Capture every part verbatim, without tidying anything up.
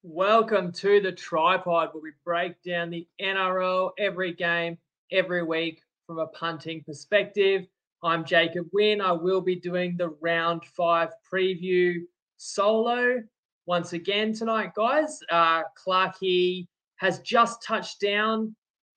Welcome to the Tripod, where we break down the N R L every game, every week from a punting perspective. I'm Jacob Wynn. I will be doing the round five preview solo once again tonight, guys. Uh, Clarkey has just touched down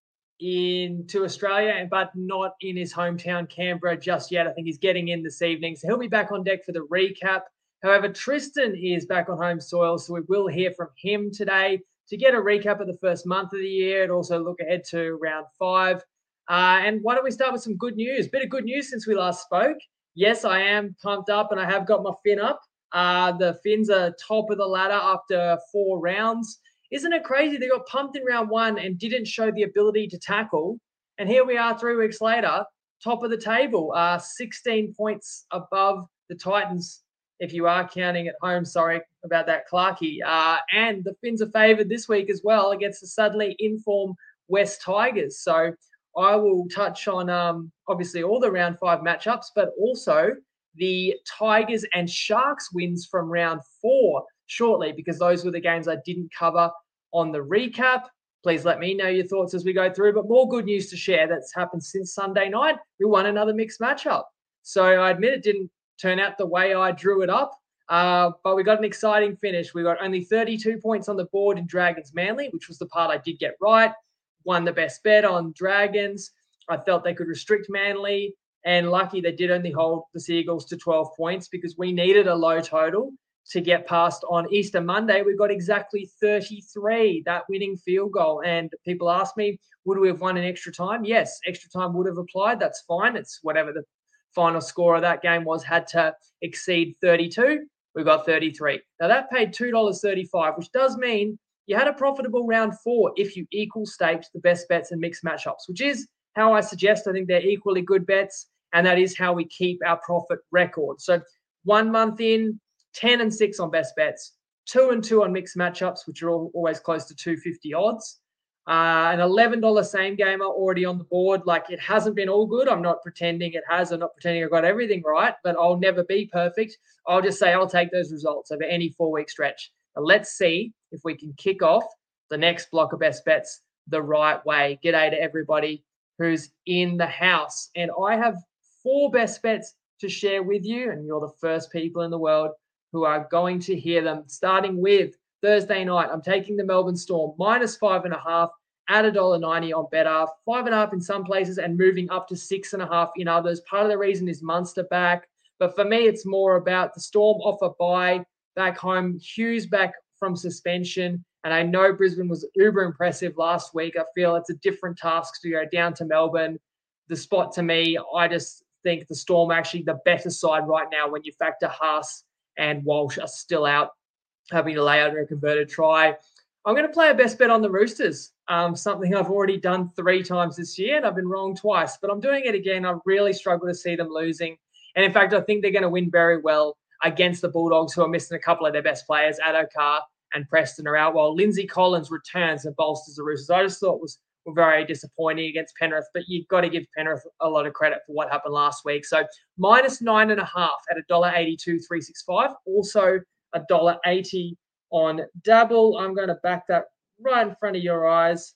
into Australia, but not in his hometown, Canberra, just yet. I think he's getting in this evening. So he'll be back on deck for the recap. However, Tristan is back on home soil, so we will hear from him today to get a recap of the first month of the year and also look ahead to round five. Uh, and why don't we start with some good news? Bit of good news since we last spoke. Yes, I am pumped up and I have got my fin up. Uh, the Fins are top of the ladder after four rounds. Isn't it crazy? They got pumped in round one and didn't show the ability to tackle. And here we are three weeks later, top of the table, uh, sixteen points above the Titans, if you are counting at home. Sorry about that, Clarkey. Uh, and the Fins are favoured this week as well against the suddenly in-form West Tigers. So I will touch on, um, obviously, all the round five matchups, but also the Tigers and Sharks wins from round four shortly, because those were the games I didn't cover on the recap. Please let me know your thoughts as we go through, but more good news to share that's happened since Sunday night. We won another mixed matchup. So I admit it didn't turn out the way I drew it up, uh, but we got an exciting finish. We got only thirty-two points on the board in Dragons Manly, which was the part I did get right. Won the best bet on Dragons. I felt they could restrict Manly, and lucky they did only hold the Seagulls to twelve points because we needed a low total to get past on Easter Monday. We got exactly thirty-three, that winning field goal. And people ask me, would we have won in extra time? Yes, extra time would have applied. That's fine. It's whatever the final score of that game was, had to exceed thirty-two. We got thirty-three. Now that paid two dollars thirty-five, which does mean you had a profitable round four if you equal staked the best bets and mixed matchups, which is how I suggest. I think they're equally good bets, and that is how we keep our profit record. So one month in, ten and six on best bets, two and two on mixed matchups, which are all, always close to two fifty odds. Uh, an eleven dollars same gamer already on the board. Like, it hasn't been all good. I'm not pretending it has. I'm not pretending I got everything right, but I'll never be perfect. I'll just say I'll take those results over any four-week stretch. Now, let's see if we can kick off the next block of best bets the right way. G'day to everybody who's in the house. And I have four best bets to share with you, and you're the first people in the world who are going to hear them, starting with Thursday night. I'm taking the Melbourne Storm minus five and a half at one dollar ninety on Betr, five and a half in some places and moving up to six and a half in others. Part of the reason is Munster back, but for me, it's more about the Storm off a bye back home, Hughes back from suspension, and I know Brisbane was uber impressive last week. I feel it's a different task to go down to Melbourne. The spot, to me, I just think the Storm are actually the better side right now when you factor Haas and Walsh are still out, having to lay out a converted try. I'm going to play a best bet on the Roosters, um, something I've already done three times this year, and I've been wrong twice, but I'm doing it again. I really struggle to see them losing. And in fact, I think they're going to win very well against the Bulldogs, who are missing a couple of their best players. Addo-Carr and Preston are out, while Lindsay Collins returns and bolsters the Roosters. I just thought was were very disappointing against Penrith, but you've got to give Penrith a lot of credit for what happened last week. So minus nine and a half at one dollar eighty-two three sixty-five. Also one dollar eighty on Dabble. I'm going to back that right in front of your eyes.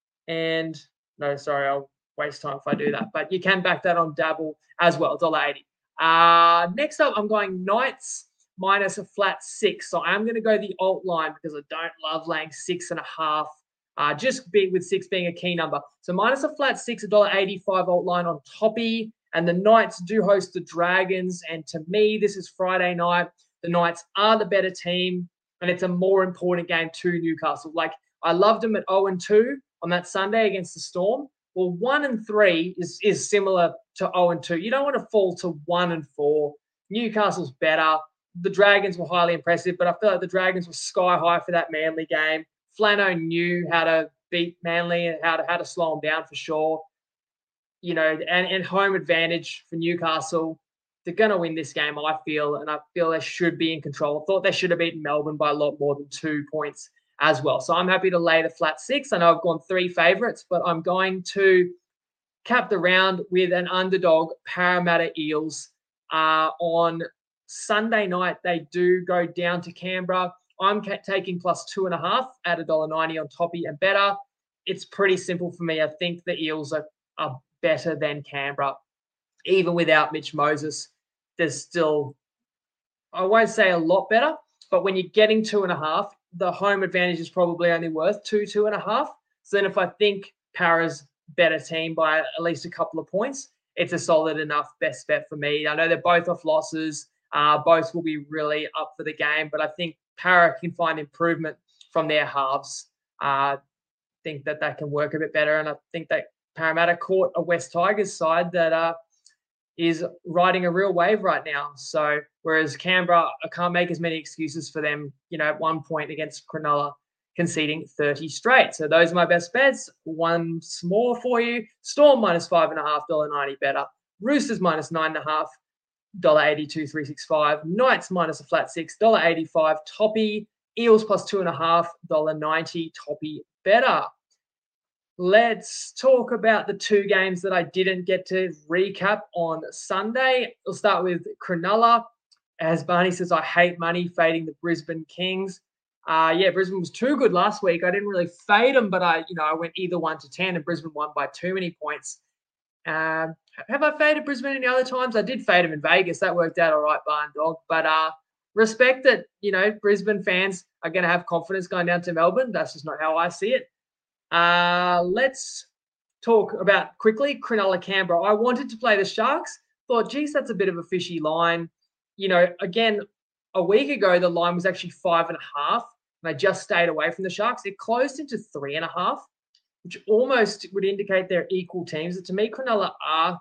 And no, sorry, I'll waste time if I do that. But you can back that on Dabble as well, one dollar eighty. Uh, next up, I'm going Knights minus a flat six. So I'm going to go the alt line because I don't love laying six and a half. Uh, just be, with six being a key number. So minus a flat six, one dollar eighty-five alt line on Toppy. And the Knights do host the Dragons. And to me, this is Friday night. The Knights are the better team, and it's a more important game to Newcastle. Like, I loved them at oh and two on that Sunday against the Storm. Well, one and three is, is similar to oh and two. You don't want to fall to one and four. Newcastle's better. The Dragons were highly impressive, but I feel like the Dragons were sky high for that Manly game. Flano knew how to beat Manly and how to how to slow them down for sure. You know, and, and home advantage for Newcastle. They're going to win this game, I feel, and I feel they should be in control. I thought they should have beaten Melbourne by a lot more than two points as well. So I'm happy to lay the flat six. I know I've gone three favourites, but I'm going to cap the round with an underdog, Parramatta Eels. Uh, on Sunday night, they do go down to Canberra. I'm ca- taking plus two and a half at one dollar ninety on Toppy and better. It's pretty simple for me. I think the Eels are, are better than Canberra. Even without Mitch Moses, there's still, I won't say a lot better, but when you're getting two and a half, the home advantage is probably only worth two, two and a half. So then if I think Para's better team by at least a couple of points, it's a solid enough best bet for me. I know they're both off losses. Uh, both will be really up for the game, but I think Para can find improvement from their halves. I uh, think that that can work a bit better, and I think that Parramatta caught a West Tigers side that uh, is riding a real wave right now. So whereas Canberra, I can't make as many excuses for them, you know, at one point against Cronulla, conceding thirty straight. So those are my best bets. One more for you. Storm minus five and a half, dollar ninety better. Roosters minus nine and a half, dollar eighty-two, three sixty-five. Knights minus a flat six, dollar eighty-five. Toppy. Eels plus two and a half, dollar ninety. Toppy better. Let's talk about the two games that I didn't get to recap on Sunday. We'll start with Cronulla. As Barney says, I hate money fading the Brisbane Kings. Uh, yeah, Brisbane was too good last week. I didn't really fade them, but I, you know, I went either one to ten, and Brisbane won by too many points. Um, have I faded Brisbane any other times? I did fade them in Vegas. That worked out all right, Barn Dog. But uh, respect that, you know, Brisbane fans are going to have confidence going down to Melbourne. That's just not how I see it. Uh, let's talk about quickly Cronulla Canberra. I wanted to play the Sharks. Thought, geez, that's a bit of a fishy line. You know, again, a week ago, the line was actually five and a half. And I just stayed away from the Sharks. It closed into three and a half, which almost would indicate they're equal teams. To me, Cronulla are,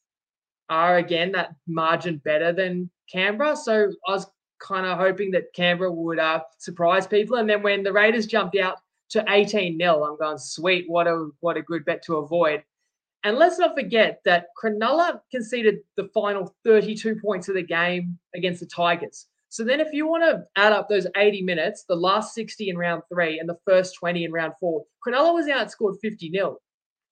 are again, that margin better than Canberra. So I was kind of hoping that Canberra would uh, surprise people. And then when the Raiders jumped out to eighteen nil, I'm going, sweet, what a what a good bet to avoid. And let's not forget that Cronulla conceded the final thirty-two points of the game against the Tigers. So then if you want to add up those eighty minutes, the last sixty in round three and the first twenty in round four, Cronulla was outscored fifty nil.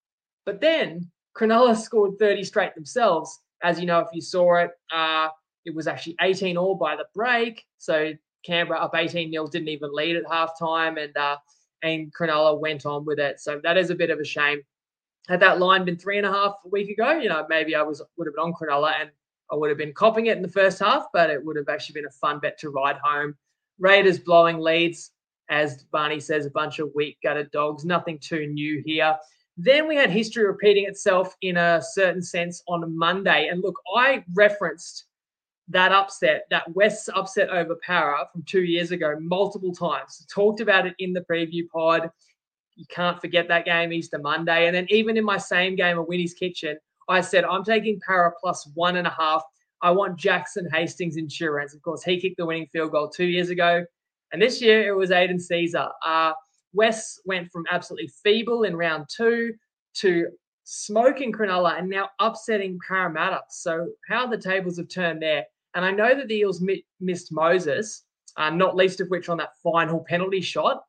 But then Cronulla scored thirty straight themselves. As you know, if you saw it, uh, it was actually eighteen all by the break. So Canberra up eighteen nil, didn't even lead at halftime, and uh, and Cronulla went on with it. So that is a bit of a shame. Had that line been three and a half a week ago, you know, maybe I was would have been on Cronulla and I would have been copping it in the first half, but it would have actually been a fun bet to ride home. Raiders blowing leads, as Barney says, a bunch of weak gutted dogs. Nothing too new here. Then we had history repeating itself in a certain sense on Monday. And look, I referenced that upset, that West's upset over Para from two years ago multiple times. Talked about it in the preview pod. You can't forget that game, Easter Monday. And then even in my same game of Winnie's Kitchen, I said, I'm taking Para plus one and a half. I want Jackson Hastings insurance. Of course, he kicked the winning field goal two years ago. And this year it was Aiden Caesar. Uh, West went from absolutely feeble in round two to smoking Cronulla and now upsetting Parramatta. So how the tables have turned there. And I know that the Eels mi- missed Moses, uh, not least of which on that final penalty shot.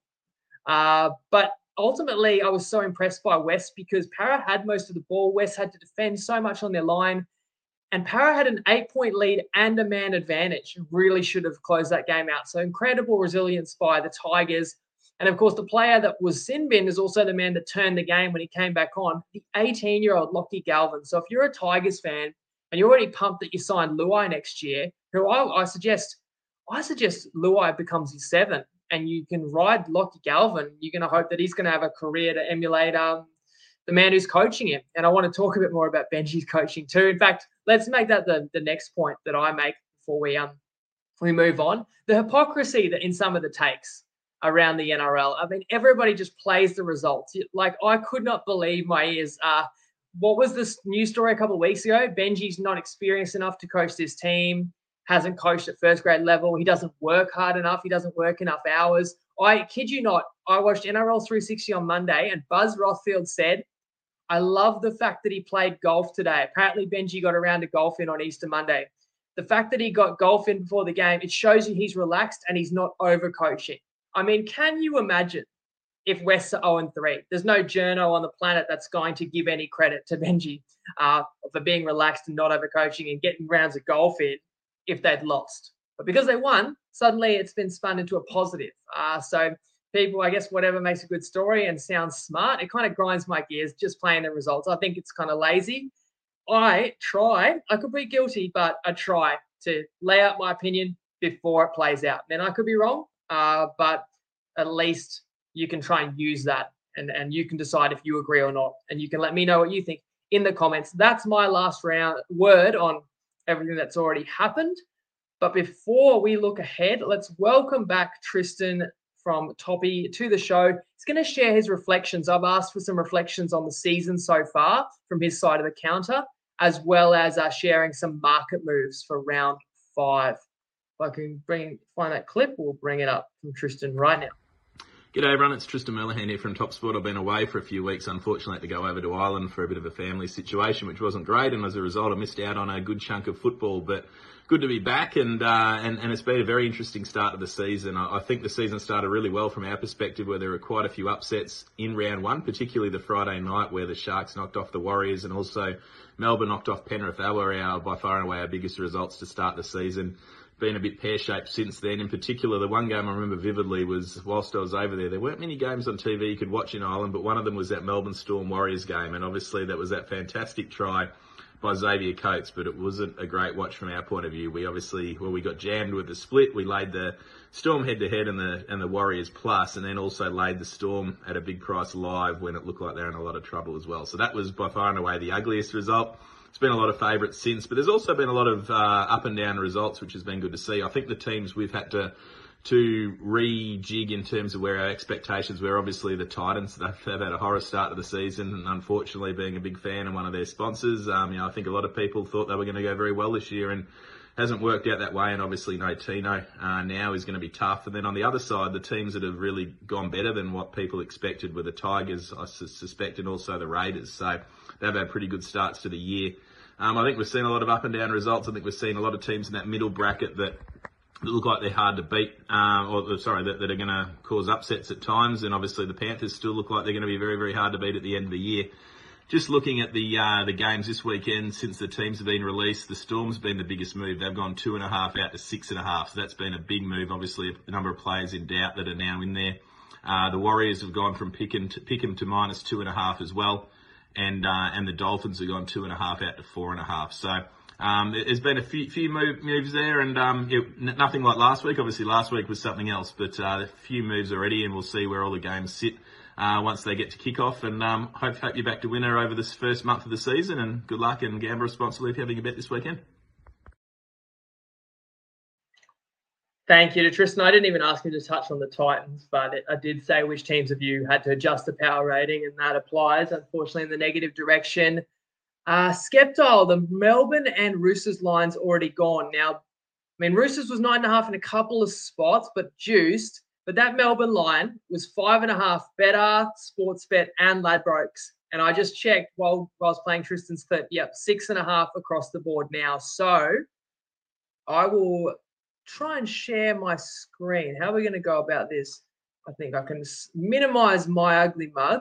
Uh, but ultimately, I was so impressed by West because Para had most of the ball. West had to defend so much on their line. And Para had an eight-point lead and a man advantage. Really should have closed that game out. So incredible resilience by the Tigers. And, of course, the player that was sin bin is also the man that turned the game when he came back on, the eighteen-year-old Lockie Galvin. So if you're a Tigers fan and you're already pumped that you signed Luai next year, who I, I suggest I suggest Luai becomes his seven and you can ride Lockie Galvin. You're going to hope that he's going to have a career to emulate um, the man who's coaching him. And I want to talk a bit more about Benji's coaching too. In fact, let's make that the, the next point that I make before we um we move on. The hypocrisy that in some of the takes around the N R L. I mean, everybody just plays the results. Like, I could not believe my ears. Uh, what was this news story a couple of weeks ago? Benji's not experienced enough to coach this team, hasn't coached at first grade level. He doesn't work hard enough. He doesn't work enough hours. I kid you not, I watched N R L three sixty on Monday and Buzz Rothfield said, I love the fact that he played golf today. Apparently, Benji got around to golf in on Easter Monday. The fact that he got golf in before the game, it shows you he's relaxed and he's not overcoaching. I mean, can you imagine if West are oh and three? There's no journo on the planet that's going to give any credit to Benji uh, for being relaxed and not overcoaching and getting rounds of golf in if they'd lost. But because they won, suddenly it's been spun into a positive. Uh, so people, I guess, whatever makes a good story and sounds smart, it kind of grinds my gears just playing the results. I think it's kind of lazy. I try, I could be guilty, but I try to lay out my opinion before it plays out. Then I could be wrong, uh, but at least you can try and use that, and, and you can decide if you agree or not. And you can let me know what you think in the comments. That's my last round word on everything that's already happened. But before we look ahead, let's welcome back Tristan from Toppy to the show. He's going to share his reflections. I've asked for some reflections on the season so far from his side of the counter, as well as uh, sharing some market moves for round five. If I can bring find that clip, we'll bring it up from Tristan right now. G'day everyone, it's Tristan Merlehan here from Top Sport. I've been away for a few weeks, unfortunately had to go over to Ireland for a bit of a family situation, which wasn't great, and as a result I missed out on a good chunk of football, but good to be back, and uh, and, and it's been a very interesting start to the season. I, I think the season started really well from our perspective, where there were quite a few upsets in round one, particularly the Friday night where the Sharks knocked off the Warriors and also Melbourne knocked off Penrith. They were our, by far and away our biggest results to start the season. Been a bit pear-shaped since then. In particular, the one game I remember vividly was whilst I was over there, there weren't many games on T V you could watch in Ireland, but one of them was that Melbourne Storm Warriors game, and obviously that was that fantastic try by Xavier Coates, but it wasn't a great watch from our point of view. We obviously, well, we got jammed with the split. We laid the Storm head-to-head and the and the Warriors plus, and then also laid the Storm at a big price live when it looked like they're in a lot of trouble as well. So that was by far and away the ugliest result. It's been a lot of favourites since, but there's also been a lot of uh, up and down results, which has been good to see. I think the teams we've had to to rejig in terms of where our expectations were. Obviously, the Titans, they've, they've had a horror start to the season, and unfortunately, being a big fan of one of their sponsors, um, you know, I think a lot of people thought they were going to go very well this year, and hasn't worked out that way. And obviously, no Tino uh, now is going to be tough. And then on the other side, the teams that have really gone better than what people expected were the Tigers, I suspect, and also the Raiders. So they've had pretty good starts to the year. Um, I think we've seen a lot of up and down results. I think we've seen a lot of teams in that middle bracket that, that look like they're hard to beat, uh, or sorry, that, that are going to cause upsets at times. And obviously the Panthers still look like they're going to be very, very hard to beat at the end of the year. Just looking at the uh, the games this weekend, since the teams have been released, the Storm's been the biggest move. They've gone two and a half out to six and a half. So that's been a big move. Obviously, a number of players in doubt that are now in there. Uh, the Warriors have gone from Pickham to, Pickham to minus two and a half as well. And uh, and the Dolphins have gone two and a half out to four and a half. So um, there's been a few, few move, moves there, and um, it, nothing like last week. Obviously, last week was something else, but uh, a few moves already, and we'll see where all the games sit uh, once they get to kick off. And um, hope hope you're back to winner over this first month of the season. And good luck, and gamble responsibly if you're having a bet this weekend. Thank you to Tristan. I didn't even ask him to touch on the Titans, but it, I did say which teams of you had to adjust the power rating, and that applies, unfortunately, in the negative direction. Uh, Skeptile, the Melbourne and Roosters line's already gone. Now, I mean, Roosters was nine and a half in a couple of spots, but juiced. But that Melbourne line was five and a half better, Sportsbet and Ladbrokes. And I just checked while, while I was playing Tristan's clip. Yep, six and a half across the board now. So I will try and share my screen. How are we going to go about this? I think I can minimize my ugly mug,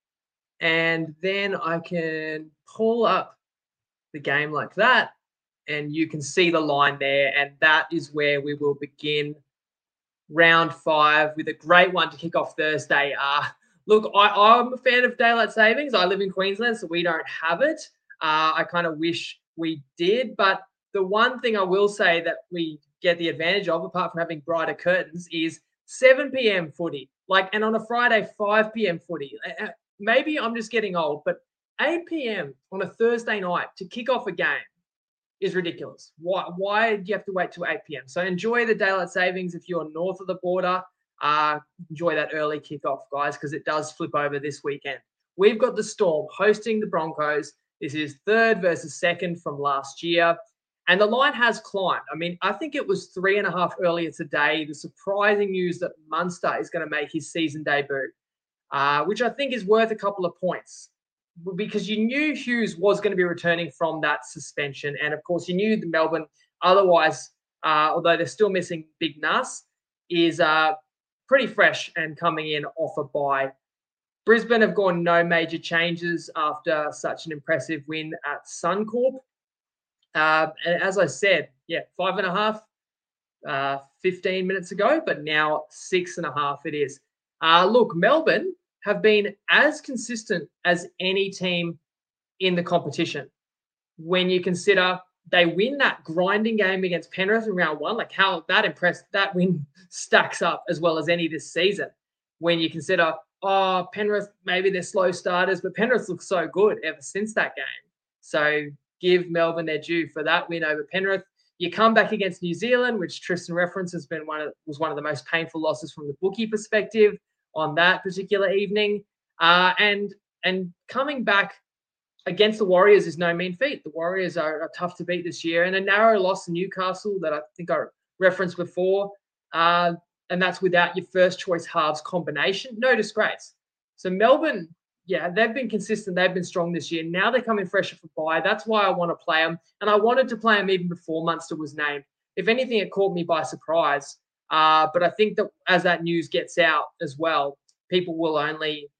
and then I can pull up the game like that, and you can see the line there, and that is where we will begin round five with a great one to kick off Thursday. Uh, look, I, I'm a fan of daylight savings. I live in Queensland, so we don't have it. Uh, I kind of wish we did, but the one thing I will say that we get the advantage of, apart from having brighter curtains, is seven p.m. footy. Like, and on a Friday, five p.m. footy. Maybe I'm just getting old, but eight p.m. on a Thursday night to kick off a game is ridiculous. Why, why do you have to wait till eight p.m.? So enjoy the daylight savings if you're north of the border. Uh, enjoy that early kickoff, guys, because it does flip over this weekend. We've got the Storm hosting the Broncos. This is third versus second from last year. And the line has climbed. I mean, I think it was three and a half earlier today. The surprising news that Munster is going to make his season debut, uh, which I think is worth a couple of points, because you knew Hughes was going to be returning from that suspension. And, of course, you knew the Melbourne, otherwise, uh, although they're still missing Big Nas, is uh, pretty fresh and coming in off a bye. Brisbane have gone no major changes after such an impressive win at Suncorp. Uh, and as I said, yeah, five and a half, uh, fifteen minutes ago, but now six and a half it is. Uh, look, Melbourne have been as consistent as any team in the competition. When you consider they win that grinding game against Penrith in round one, like how that impressed, that win stacks up as well as any this season. When you consider, oh, Penrith, maybe they're slow starters, but Penrith looks so good ever since that game. So give Melbourne their due for that win over Penrith. You come back against New Zealand, which Tristan reference has been one of was one of the most painful losses from the bookie perspective on that particular evening. Uh, and and coming back against the Warriors is no mean feat. The Warriors are, are tough to beat this year, and a narrow loss to Newcastle that I think I referenced before, uh, and that's without your first choice halves combination. No disgrace. So Melbourne, yeah, they've been consistent. They've been strong this year. Now they're coming fresher for bye. That's why I want to play them, and I wanted to play them even before Munster was named. If anything, it caught me by surprise. Uh, but I think that as that news gets out as well, people will only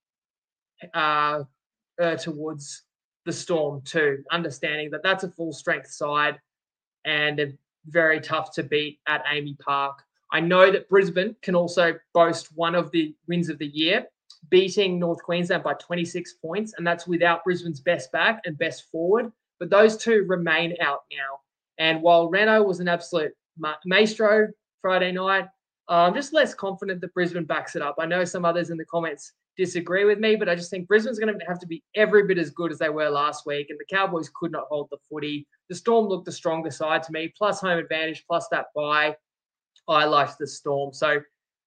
uh, err towards the Storm too, understanding that that's a full strength side and very tough to beat at A A M I Park. I know that Brisbane can also boast one of the wins of the year, beating North Queensland by twenty-six points, and that's without Brisbane's best back and best forward. But those two remain out now. And while Renault was an absolute ma- maestro Friday night, uh, I'm just less confident that Brisbane backs it up. I know some others in the comments disagree with me, but I just think Brisbane's going to have to be every bit as good as they were last week, and the Cowboys could not hold the footy. The Storm looked the stronger side to me, plus home advantage, plus that bye. I liked the Storm. So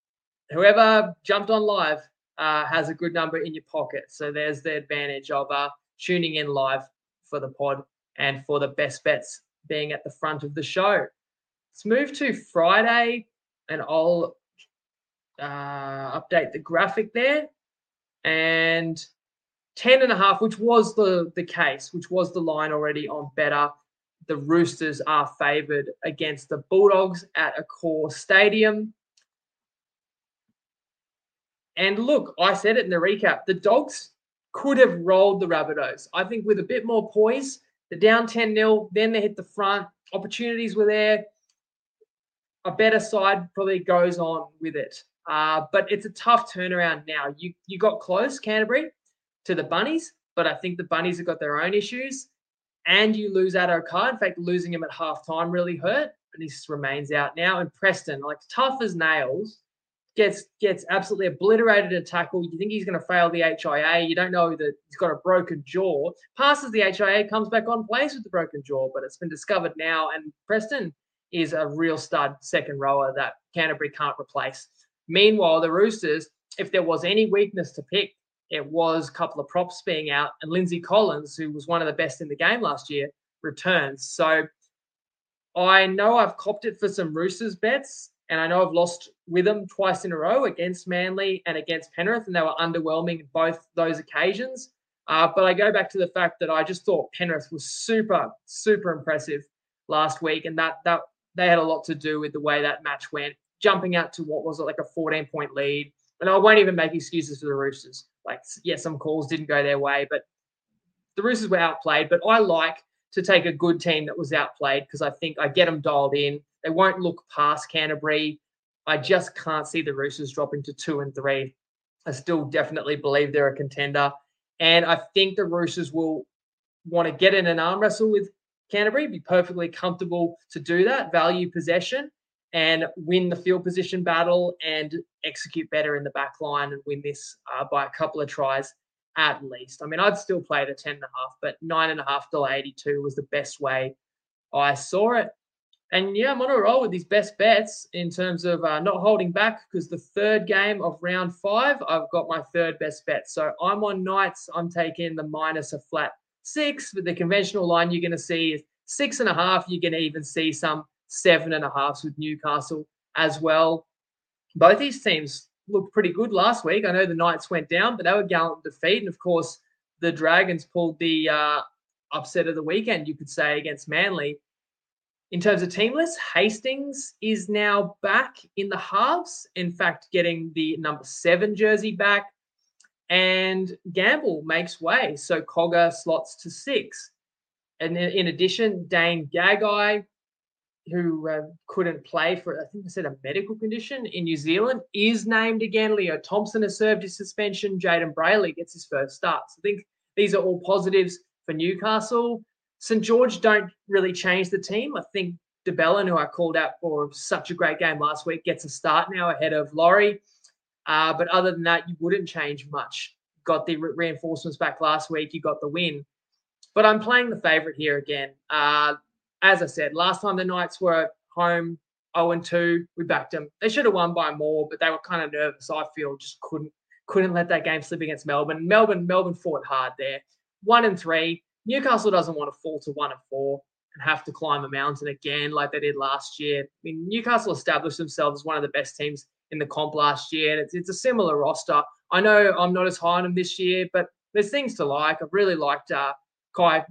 whoever jumped on live uh, has a good number in your pocket. So there's the advantage of uh, tuning in live for the pod and for the best bets being at the front of the show. Let's move to Friday, and I'll uh, update the graphic there. And ten and a half, which was the, the case, which was the line already on Better. The Roosters are favoured against the Bulldogs at Accor Stadium. And look, I said it in the recap, the Dogs could have rolled the Rabbitohs. I think with a bit more poise, they're down ten nil, then they hit the front. Opportunities were there. A better side probably goes on with it. Uh, but it's a tough turnaround now. You you got close, Canterbury, to the Bunnies, but I think the Bunnies have got their own issues. And you lose Addo Carr. In fact, losing him at halftime really hurt, and he remains out now. And Preston, like tough as nails, gets gets absolutely obliterated in tackle. You think he's going to fail the H I A. You don't know that he's got a broken jaw. Passes the H I A, comes back on, plays with the broken jaw, but it's been discovered now. And Preston is a real stud second rower that Canterbury can't replace. Meanwhile, the Roosters, if there was any weakness to pick, it was a couple of props being out, and Lindsay Collins, who was one of the best in the game last year, returns. So I know I've copped it for some Roosters bets, and I know I've lost with them twice in a row against Manly and against Penrith, and they were underwhelming in both those occasions. Uh, but I go back to the fact that I just thought Penrith was super, super impressive last week, and that that they had a lot to do with the way that match went, jumping out to what was it, like a fourteen-point lead. And I won't even make excuses for the Roosters. Like, yeah, some calls didn't go their way, but the Roosters were outplayed. But I like to take a good team that was outplayed because I think I get them dialed in. They won't look past Canterbury. I just can't see the Roosters dropping to two and three. I still definitely believe they're a contender. And I think the Roosters will want to get in an arm wrestle with Canterbury, be perfectly comfortable to do that, value possession, and win the field position battle and execute better in the back line and win this uh, by a couple of tries at least. I mean, I'd still play the ten and a half, but nine and a half, one dollar eighty-two was the best way I saw it. And yeah, I'm on a roll with these best bets in terms of uh, not holding back, because the third game of round five, I've got my third best bet. So I'm on Knights. I'm taking the minus a flat six, but the conventional line you're going to see is six and a half. You're going to even see some seven and a halves with Newcastle as well. Both these teams looked pretty good last week. I know the Knights went down, but they were gallant defeat. And of course, the Dragons pulled the uh, upset of the weekend, you could say, against Manly. In terms of team list, Hastings is now back in the halves. In fact, getting the number seven jersey back. And Gamble makes way. So Cogger slots to six. And in addition, Dane Gagai who uh, couldn't play for, I think I said, a medical condition in New Zealand, is named again. Leo Thompson has served his suspension. Jaden Brayley gets his first start. So I think these are all positives for Newcastle. St George don't really change the team. I think de Belin, who I called out for such a great game last week, gets a start now ahead of Laurie. Uh, but other than that, you wouldn't change much. Got the re- reinforcements back last week. You got the win. But I'm playing the favourite here again. Uh, as I said, last time the Knights were home oh and two, we backed them. They should have won by more, but they were kind of nervous. I feel just couldn't couldn't let that game slip against Melbourne. Melbourne Melbourne fought hard there. One and three. Newcastle doesn't want to fall to one and four and have to climb a mountain again like they did last year. I mean, Newcastle established themselves as one of the best teams in the comp last year, and it's, it's a similar roster. I know I'm not as high on them this year, but there's things to like. I've really liked uh, Kai.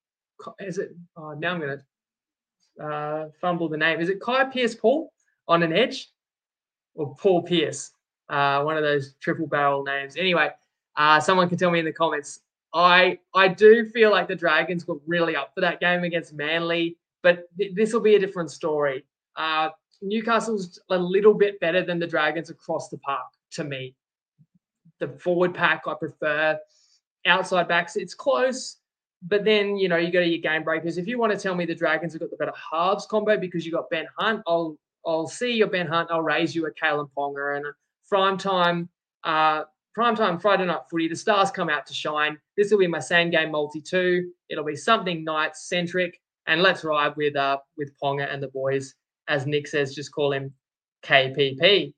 Is it? Oh, now I'm going to uh, fumble the name. Is it Kai Pearce-Paul on an edge? Or Paul Pierce? Uh, one of those triple barrel names. Anyway, uh, someone can tell me in the comments. I I do feel like the Dragons were really up for that game against Manly, but th- this will be a different story. Uh, Newcastle's a little bit better than the Dragons across the park to me. The forward pack I prefer. Outside backs, it's close. But then, you know, you go to your game breakers. If you want to tell me the Dragons have got the better halves combo because you got Ben Hunt, I'll I'll see your Ben Hunt. I'll raise you a Kalen Ponga. And a prime time, uh, prime time Friday night footy. The stars come out to shine. This will be my same game multi two. It'll be something Knights centric, and let's ride with uh with Ponga and the boys, as Nick says. Just call him K P P.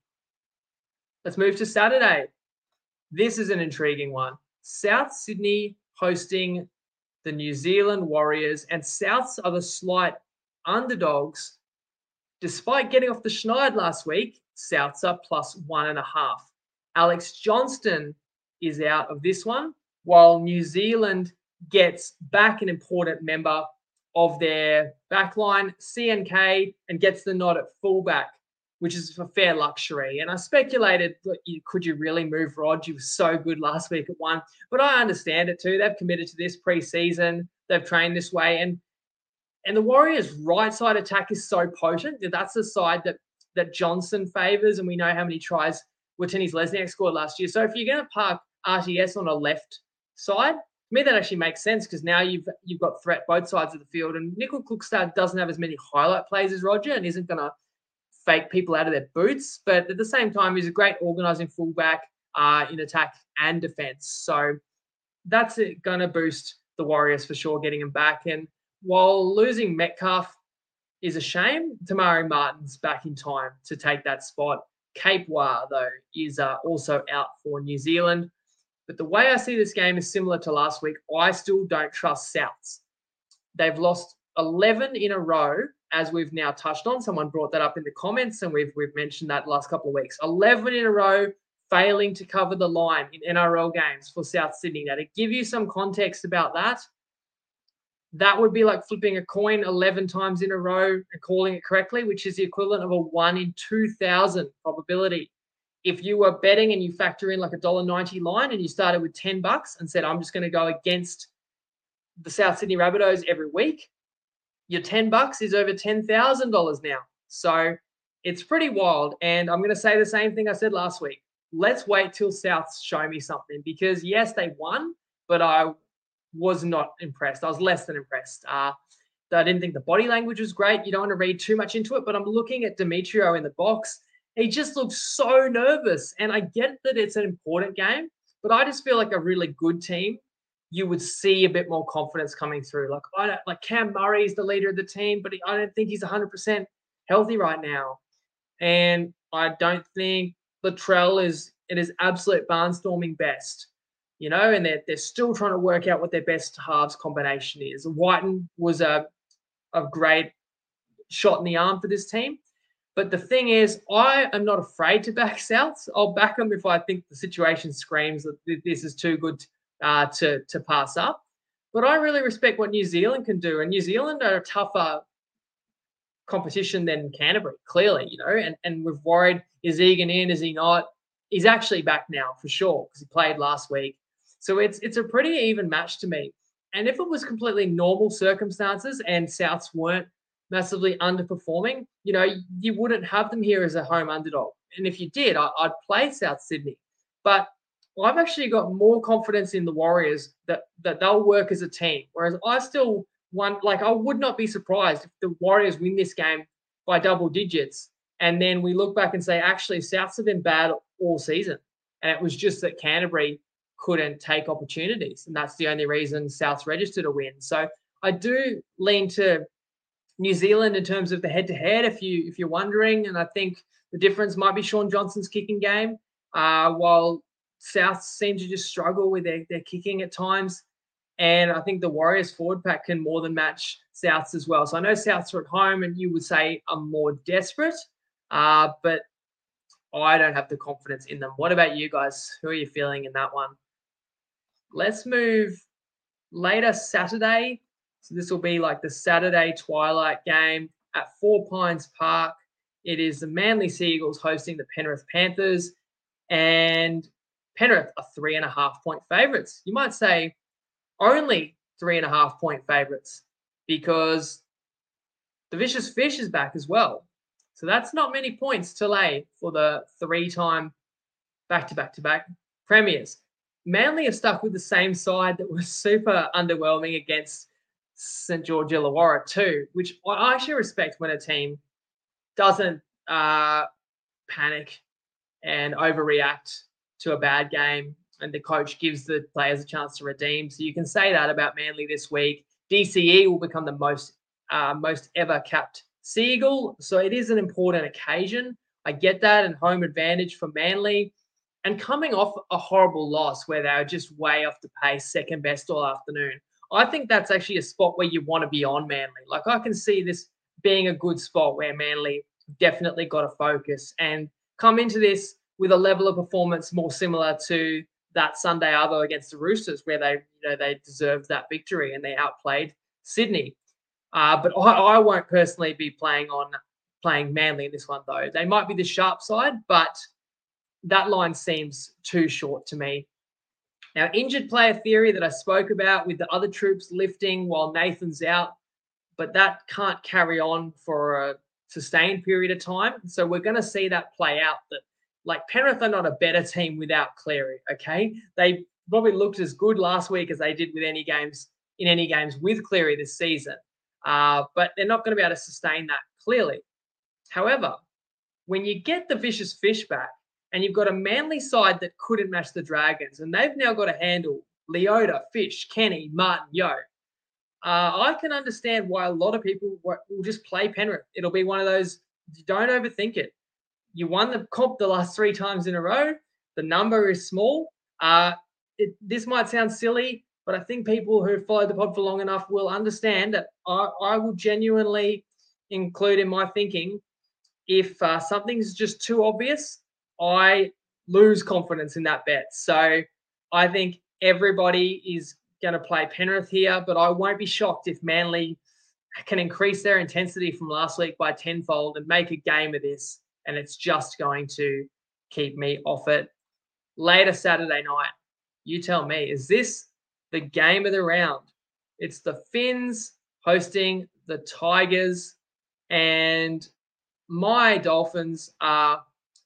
Let's move to Saturday. This is an intriguing one. South Sydney hosting the New Zealand Warriors, and Souths are the slight underdogs. Despite getting off the schneid last week, Souths are plus one and a half. Alex Johnston is out of this one, while New Zealand gets back an important member of their backline, C N K, and gets the nod at fullback, which is a fair luxury. And I speculated, could you really move Rod? You were so good last week at one. But I understand it too. They've committed to this pre-season. They've trained this way. And and the Warriors' right side attack is so potent. That's the side that, that Johnson favours. And we know how many tries Watini Lesniak scored last year. So if you're going to park R T S on a left side, to me that actually makes sense because now you've you've got threat both sides of the field. And Nickel Cookstad doesn't have as many highlight plays as Roger and isn't going to fake people out of their boots, but at the same time, he's a great organising fullback uh, in attack and defence. So that's going to boost the Warriors for sure, getting him back. And while losing Metcalf is a shame, Tamari Martin's back in time to take that spot. Cape War, though, is uh, also out for New Zealand. But the way I see this game is similar to last week. I still don't trust Souths. They've lost eleven in a row, as we've now touched on. Someone brought that up in the comments, and we've we've mentioned that the last couple of weeks. eleven in a row, failing to cover the line in N R L games for South Sydney. Now, to give you some context about that, that would be like flipping a coin eleven times in a row and calling it correctly, which is the equivalent of a one in two thousand probability. If you were betting and you factor in like a one dollar ninety line and you started with ten bucks and said, I'm just going to go against the South Sydney Rabbitohs every week, your ten bucks is over ten thousand dollars now. So it's pretty wild. And I'm going to say the same thing I said last week. Let's wait till Souths show me something because, yes, they won, but I was not impressed. I was less than impressed. Uh, I didn't think the body language was great. You don't want to read too much into it, but I'm looking at Demetrio in the box. He just looks so nervous. And I get that it's an important game, but I just feel like a really good team, you would see a bit more confidence coming through. Like I don't, like Cam Murray is the leader of the team, but I don't think he's one hundred percent healthy right now. And I don't think Latrell is at his absolute barnstorming best, you know, and they're, they're still trying to work out what their best halves combination is. Whiten was a, a great shot in the arm for this team. But the thing is, I am not afraid to back Souths. I'll back them if I think the situation screams that this is too good uh, to, to pass up. But I really respect what New Zealand can do. And New Zealand are a tougher competition than Canterbury, clearly, you know, and, and we've worried, is Egan in, is he not? He's actually back now for sure because he played last week. So it's it's a pretty even match to me. And if it was completely normal circumstances and Souths weren't massively underperforming, you know, you wouldn't have them here as a home underdog. And if you did, I, I'd play South Sydney. But I've actually got more confidence in the Warriors that, that they'll work as a team. Whereas I still want, like, I would not be surprised if the Warriors win this game by double digits. And then we look back and say, actually, Souths have been bad all season. And it was just that Canterbury couldn't take opportunities. And that's the only reason Souths registered a win. So I do lean to New Zealand in terms of the head-to-head, if you if you're wondering, and I think the difference might be Sean Johnson's kicking game, uh, while South seem to just struggle with their, their kicking at times, and I think the Warriors forward pack can more than match Souths as well. So I know Souths are at home, and you would say are more desperate, uh, but I don't have the confidence in them. What about you guys? Who are you feeling in that one? Let's move later Saturday. So this will be like the Saturday twilight game at Four Pines Park. It is the Manly Seagulls hosting the Penrith Panthers, and Penrith are three and a half point favourites. You might say only three and a half point favourites because the Vicious Fish is back as well. So that's not many points to lay for the three-time back-to-back-to-back premiers. Manly are stuck with the same side that was super underwhelming against St George Illawarra too, which I actually respect when a team doesn't uh, panic and overreact to a bad game and the coach gives the players a chance to redeem. So you can say that about Manly this week. D C E will become the most uh, most ever capped Seagull. So it is an important occasion. I get that, and home advantage for Manly. And coming off a horrible loss where they were just way off the pace, second best all afternoon, I think that's actually a spot where you want to be on Manly. Like, I can see this being a good spot where Manly definitely got to focus and come into this with a level of performance more similar to that Sunday arvo against the Roosters, where they, you know, they deserved that victory and they outplayed Sydney. Uh, but I, I won't personally be playing on playing Manly in this one, though. They might be the sharp side, but that line seems too short to me. Now, injured player theory that I spoke about with the other troops lifting while Nathan's out, but that can't carry on for a sustained period of time. So we're going to see that play out. That, like, Penrith are not a better team without Cleary, okay? They probably looked as good last week as they did with any games in any games with Cleary this season. Uh, but they're not going to be able to sustain that clearly. However, when you get the Vicious Fish back, and you've got a Manly side that couldn't match the Dragons, and they've now got to handle Leota, Fish, Kenny, Martin, Yeo. Uh, I can understand why a lot of people will just play Penrith. It'll be one of those, don't overthink it. You won the comp the last three times in a row. The number is small. Uh, it, this might sound silly, but I think people who followed the pod for long enough will understand that I, I will genuinely include in my thinking if uh, something's just too obvious, I lose confidence in that bet. So I think everybody is going to play Penrith here, but I won't be shocked if Manly can increase their intensity from last week by tenfold and make a game of this, and it's just going to keep me off it. Later Saturday night, you tell me, is this the game of the round? It's the Finns hosting the Tigers, and my Dolphins are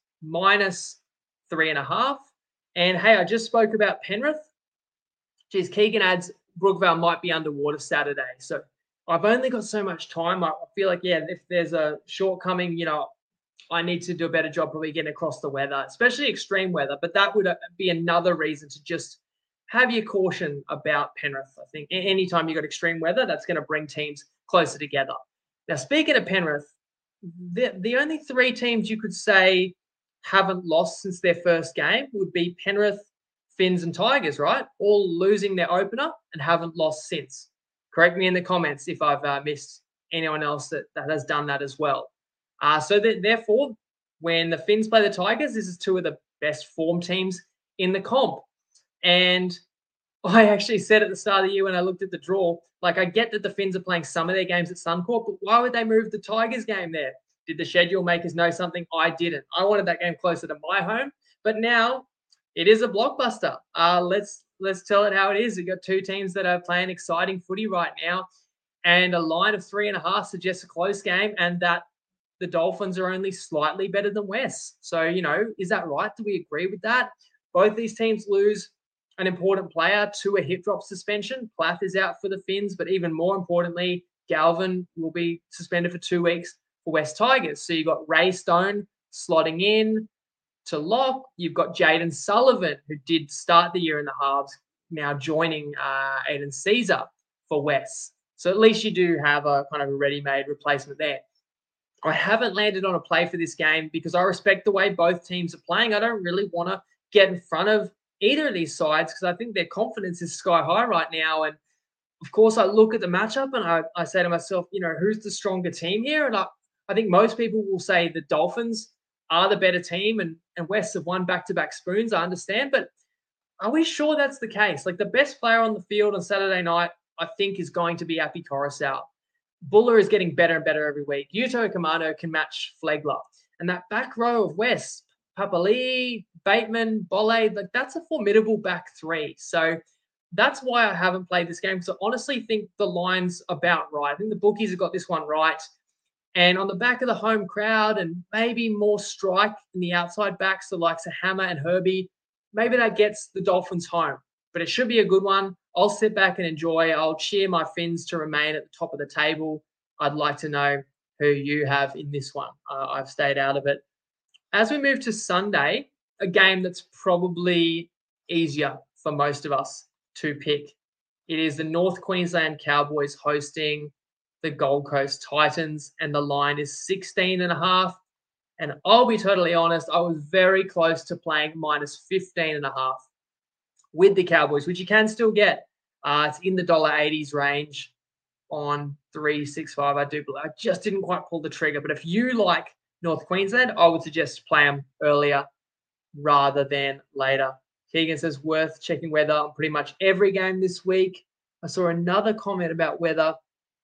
minus three and a half. And hey, I just spoke about Penrith. Geez, Keegan adds Brookvale might be underwater Saturday. So I've only got so much time. I feel like, yeah, if there's a shortcoming, you know, I need to do a better job probably getting across the weather, especially extreme weather. But that would be another reason to just have your caution about Penrith. I think anytime you've got extreme weather, that's going to bring teams closer together. Now, speaking of Penrith, the, the only three teams you could say haven't lost since their first game would be Penrith, Finns and Tigers, right? All losing their opener and haven't lost since. Correct me in the comments if I've uh, missed anyone else that, that has done that as well. Uh, so that, therefore, when the Finns play the Tigers, this is two of the best form teams in the comp. And I actually said at the start of the year when I looked at the draw, like, I get that the Finns are playing some of their games at Suncorp, but why would they move the Tigers game there? Did the schedule makers know something? I didn't. I wanted that game closer to my home, but now it is a blockbuster. Uh, let's let's tell it how it is. We've got two teams that are playing exciting footy right now, And a line of three and a half suggests a close game and that the Dolphins are only slightly better than West. So, you know, is that right? Do we agree with that? Both these teams lose an important player to a hip drop suspension. Plath is out for the Finns, but even more importantly, Galvin will be suspended for two weeks for West Tigers. So you've got Ray Stone slotting in to lock. You've got Jaden Sullivan, who did start the year in the halves, now joining uh, Aiden Caesar for West. So at least you do have a kind of a ready-made replacement there. I haven't landed on a play for this game because I respect the way both teams are playing. I don't really want to get in front of either of these sides because I think their confidence is sky high right now. And of course, I look at the matchup and I, I say to myself, you know, who's the stronger team here? And I, I think most people will say the Dolphins are the better team and, and West have won back-to-back spoons, I understand. But are we sure that's the case? Like the best player on the field on Saturday night, I think, is going to be Api Coruscant. Buller is getting better and better every week. Yuto Kamano can match Flegler. And that back row of West, Papali, Bateman, Bollade, like that's a formidable back three. So that's why I haven't played this game because I honestly think the line's about right. I think the bookies have got this one right. And on the back of the home crowd and maybe more strike in the outside backs, the likes of Hammer and Herbie, maybe that gets the Dolphins home. But it should be a good one. I'll sit back and enjoy. I'll cheer my Finns to remain at the top of the table. I'd like to know who you have in this one. Uh, I've stayed out of it. As we move to Sunday, a game that's probably easier for most of us to pick. It is the North Queensland Cowboys hosting the Gold Coast Titans, and the line is sixteen and a half. And I'll be totally honest, I was very close to playing minus fifteen and a half with the Cowboys, which you can still get. Uh, it's in the one dollar eighties range on three sixty-five. I do believe. I just didn't quite pull the trigger. But if you like North Queensland, I would suggest play them earlier rather than later. Keegan says, worth checking weather on pretty much every game this week. I saw another comment about weather.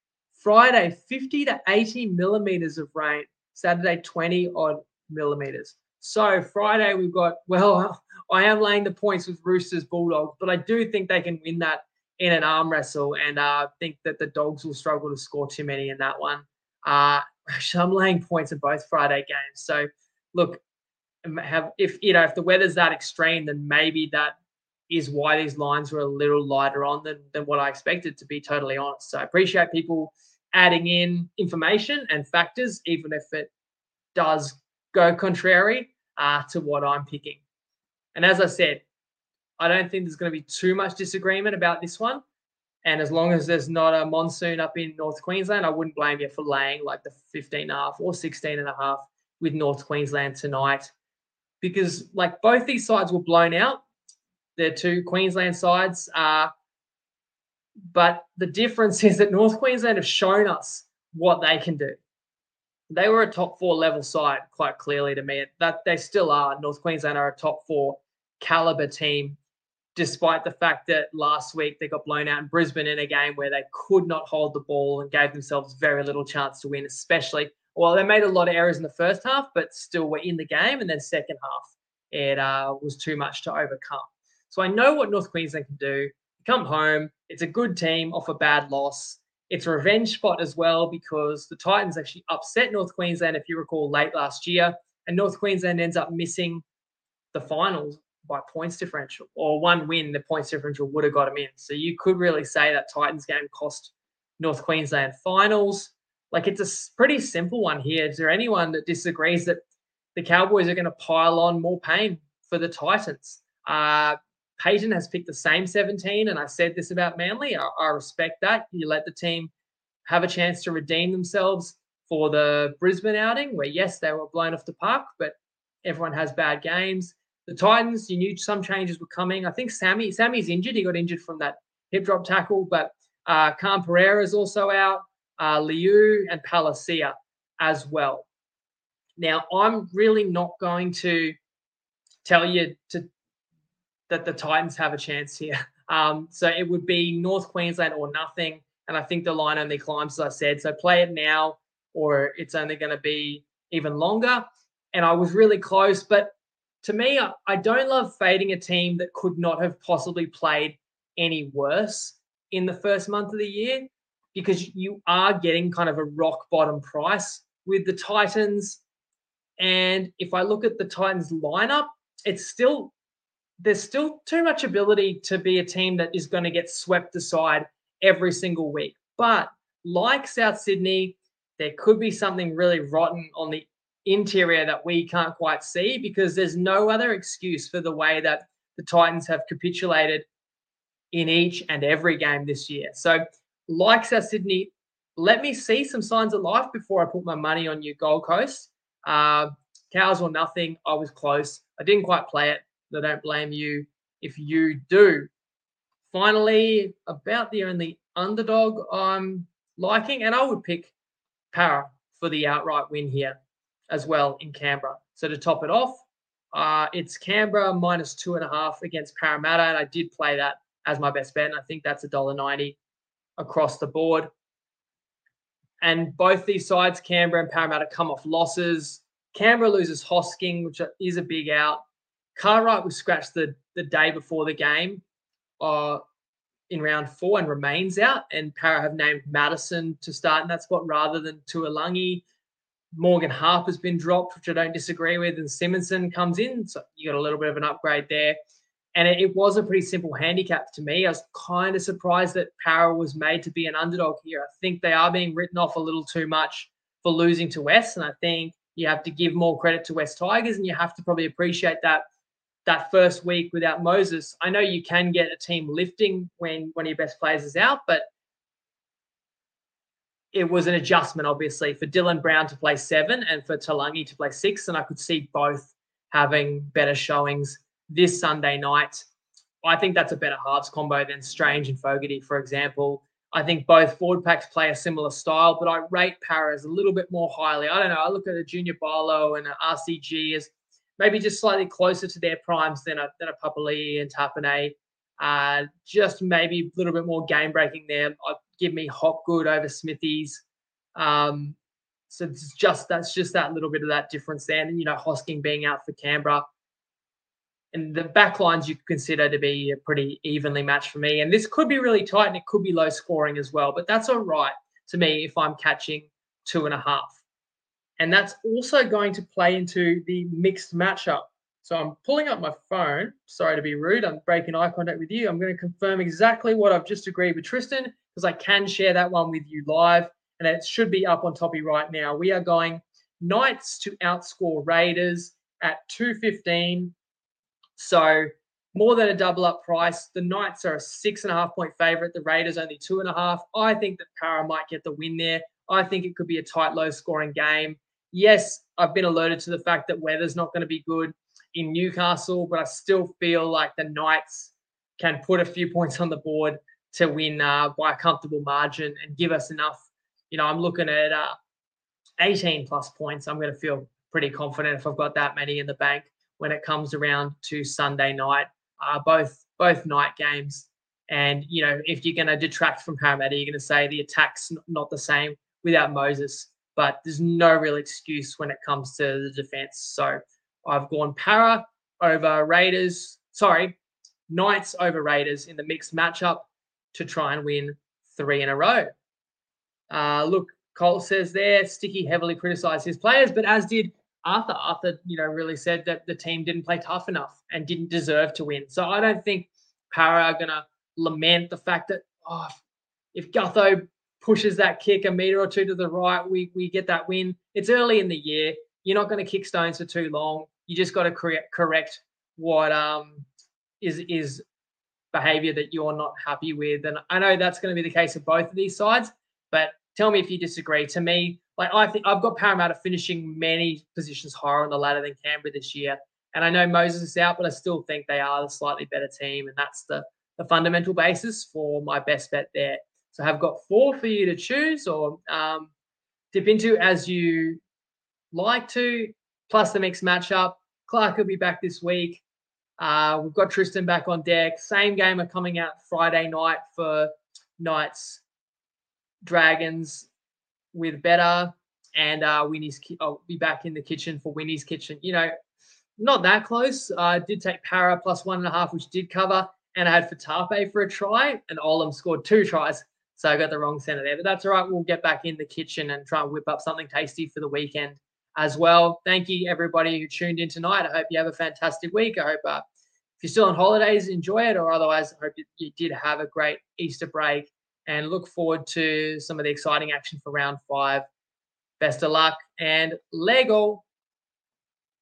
Friday, fifty to eighty millimeters of rain. Saturday, twenty odd millimeters. So Friday, we've got, well, I am laying the points with Roosters Bulldogs, but I do think they can win that in an arm wrestle, and I uh, think that the Dogs will struggle to score too many in that one. Uh, actually, I'm laying points in both Friday games. So, look, have if you know if the weather's that extreme, then maybe that is why these lines were a little lighter on than, than what I expected, to be totally honest. So I appreciate people adding in information and factors, even if it does go contrary uh, to what I'm picking. And as I said, I don't think there's going to be too much disagreement about this one. And as long as there's not a monsoon up in North Queensland, I wouldn't blame you for laying like the fifteen and a half or sixteen and a half with North Queensland tonight. Because like both these sides were blown out. They're two Queensland sides. Uh, but the difference is that North Queensland have shown us what they can do. They were a top four level side quite clearly to me. That they still are. North Queensland are a top four caliber team, despite the fact that last week they got blown out in Brisbane in a game where they could not hold the ball and gave themselves very little chance to win, especially, well, they made a lot of errors in the first half, but still were in the game. And then second half, it uh, was too much to overcome. So I know what North Queensland can do. Come home. It's a good team off a bad loss. It's a revenge spot as well because the Titans actually upset North Queensland, if you recall, late last year. And North Queensland ends up missing the finals by points differential, or one win, the points differential would have got them in. So you could really say that Titans game cost North Queensland finals. Like, it's a pretty simple one here. Is there anyone that disagrees that the Cowboys are going to pile on more pain for the Titans? Uh, Peyton has picked the same seventeen, and I said this about Manly. I, I respect that. You let the team have a chance to redeem themselves for the Brisbane outing, where, yes, they were blown off the park, but everyone has bad games. The Titans, you knew some changes were coming. I think Sammy, Sammy's injured. He got injured from that hip drop tackle, but uh, Khan Pereira is also out, uh, Liu and Palacia as well. Now, I'm really not going to tell you to that the Titans have a chance here. Um, so it would be North Queensland or nothing. And I think the line only climbs, as I said. So play it now or it's only going to be even longer. And I was really close. But to me, I, I don't love fading a team that could not have possibly played any worse in the first month of the year. because you are getting kind of a rock bottom price with the Titans. And if I look at the Titans lineup, it's still, there's still too much ability to be a team that is going to get swept aside every single week. But like South Sydney, there could be something really rotten on the interior that we can't quite see, because there's no other excuse for the way that the Titans have capitulated in each and every game this year. So like South Sydney, let me see some signs of life before I put my money on you, Gold Coast. Uh, cows or nothing, I was close. I didn't quite play it. I don't blame you if you do. Finally, about the only underdog I'm liking, and I would pick Para for the outright win here as well in Canberra. So to top it off, uh, it's Canberra minus two and a half against Parramatta, and I did play that as my best bet, and I think that's one dollar ninety across the board. And both these sides, Canberra and Parramatta, come off losses. Canberra loses Hosking, which is a big out. Cartwright was scratched the, the day before the game uh, in round four and remains out. And Para have named Madison to start in that spot rather than Tuilagi. Morgan Harper's been dropped, which I don't disagree with, and Simonson comes in. So you got a little bit of an upgrade there. And it, it was a pretty simple handicap to me. I was kind of surprised that Para was made to be an underdog here. I think they are being written off a little too much for losing to West. And I think you have to give more credit to West Tigers, and you have to probably appreciate that that first week without Moses. I know you can get a team lifting when one of your best players is out, but it was an adjustment, obviously, for Dylan Brown to play seven and for Talangi to play six, and I could see both having better showings this Sunday night. I think that's a better halves combo than Strange and Fogarty, for example. I think both forward packs play a similar style, but I rate Para as a little bit more highly. I don't know. I look at a Junior Barlow and an R C G as maybe just slightly closer to their primes than a, than a Papali'i and Tapane. Uh, just maybe a little bit more game breaking there. I'd give me Hopgood over Smithies. Um, so it's just that's just that little bit of that difference there. And, you know, Hosking being out for Canberra. And the back lines you consider to be a pretty evenly matched for me. And this could be really tight and it could be low scoring as well. But that's all right to me if I'm catching two and a half. And that's also going to play into the mixed matchup. So I'm pulling up my phone. Sorry to be rude. I'm breaking eye contact with you. I'm going to confirm exactly what I've just agreed with Tristan, because I can share that one with you live. And it should be up on Toppy right now. We are going Knights to outscore Raiders at two fifteen. So more than a double up price. The Knights are a six and a half point favorite. The Raiders only two and a half. I think that Para might get the win there. I think it could be a tight, low scoring game. Yes, I've been alerted to the fact that weather's not going to be good in Newcastle, but I still feel like the Knights can put a few points on the board to win uh, by a comfortable margin and give us enough. You know, I'm looking at uh, eighteen plus points. I'm going to feel pretty confident if I've got that many in the bank when it comes around to Sunday night, uh, both both night games. And, you know, if you're going to detract from Parramatta, you're going to say the attack's not the same without Moses. But there's no real excuse when it comes to the defense. So I've gone Para over Raiders. Sorry, Knights over Raiders in the mixed matchup to try and win three in a row. Uh, look, Cole says there, Sticky heavily criticised his players, but as did Arthur. Arthur, you know, really said that the team didn't play tough enough and didn't deserve to win. So I don't think Para are going to lament the fact that, oh, if Gutho pushes that kick a metre or two to the right, we we get that win. It's early in the year. You're not going to kick stones for too long. You just got to correct, correct what um is is behaviour that you're not happy with. And I know that's going to be the case of both of these sides, but tell me if you disagree. To me, like I think I've got Parramatta finishing many positions higher on the ladder than Canberra this year. And I know Moses is out, but I still think they are the slightly better team. And that's the, the fundamental basis for my best bet there. So I've got four for you to choose or um, dip into as you like to, plus the mixed matchup. Clark will be back this week. Uh, we've got Tristan back on deck. Same game are coming out Friday night for Knights, Dragons with Better, and uh, Winnie's. I'll be back in the kitchen for Winnie's Kitchen. You know, not that close. I uh, did take Para plus one and a half, which did cover, and I had Fatape for a try, and Olam scored two tries. So I got the wrong center there, but that's all right. We'll get back in the kitchen and try and whip up something tasty for the weekend as well. Thank you, everybody who tuned in tonight. I hope you have a fantastic week. I hope uh, if you're still on holidays, enjoy it, or otherwise, I hope you, you did have a great Easter break and look forward to some of the exciting action for round five. Best of luck and Lego.